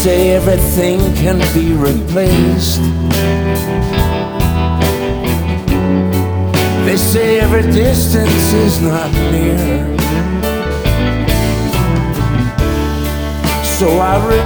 say everything can be replaced. They say every distance is not near. So I